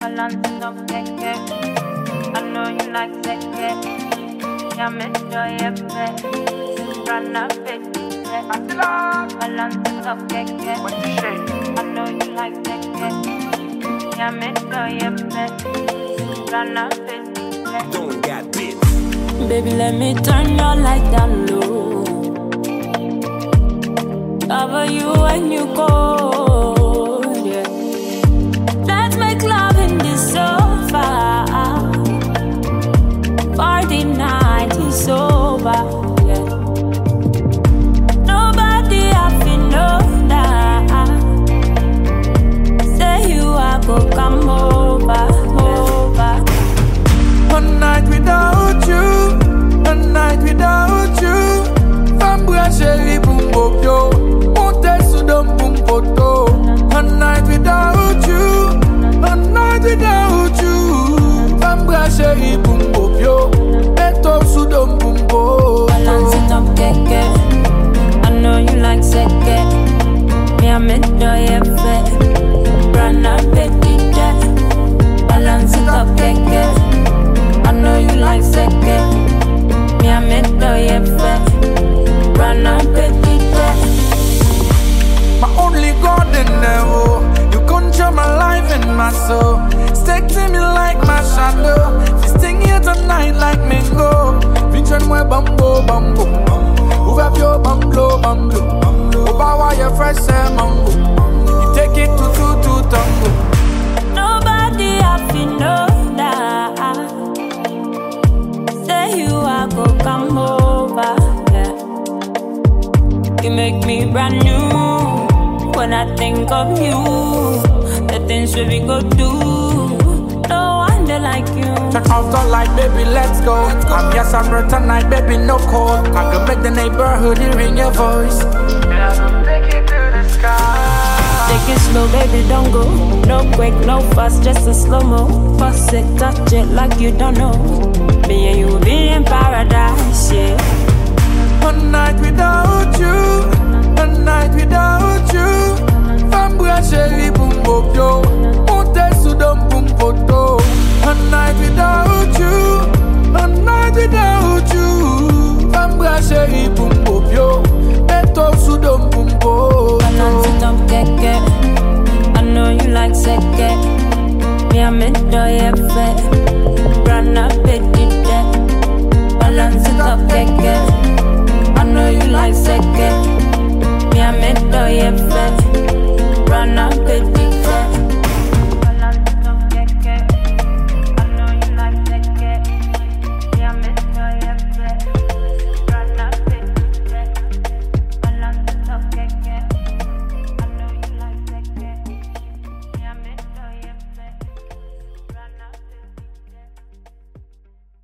Balance it up, keke. I know you like seke. Yeah, me enjoy your play. Run up it, balance it up, keke. I know you like seke. Yeah, me enjoy your play. Run up it, Don't get bit. baby, let me turn your light down low. Cover you when you go. Yeah. Let's make love in this sofa. For the night is over. Yeah. Nobody have to know that. Say you are go come over. One night without you, one night without you. Fambra chérie boom bop yo, monte sous dom boom poto. One night without you, one night without you. Fambra chérie boom bop yo, beto sous dom boom poto. Balance it up, keke. I know you like seke. Me a me do ye fe. Run up petit jet. Balance it up, keke. I know you like seke. Me a me do ye fe. Run up petit jet. My only God in heaven, you control my life and my soul. Stick to me like my shadow. Fisting here tonight like mango. Vincent moi bambo bambo. Ouvre your bamblo bamblo. Obawa your fresh mango. You take it to tango. Nobody have to know that. Say you are go come over. Yeah. You make me brand new when I think of you. The things we go do. No one they like you. Turn off the light, baby, let's go. I'm yes, I'm right tonight, baby, no call. I can make the neighborhood hearing your voice. Yeah, take it to the sky. Take it slow, baby, don't go. No quick, no fast, just a slow-mo. Pass it, touch it like you don't know. Me and you will be in paradise, yeah. One night without you, one night without you. Fambra chérie boom bop yo, monte sous dom boom poto. One night without you, one night without you. Fambra chérie boom bop yo, beto sous dom boom poto. Balance it up, keke. I know you like seke. Me a me do ye fe. Run up petit jet. Balance it up, keke. I know you like seke. Me a me do ye fe. Run up.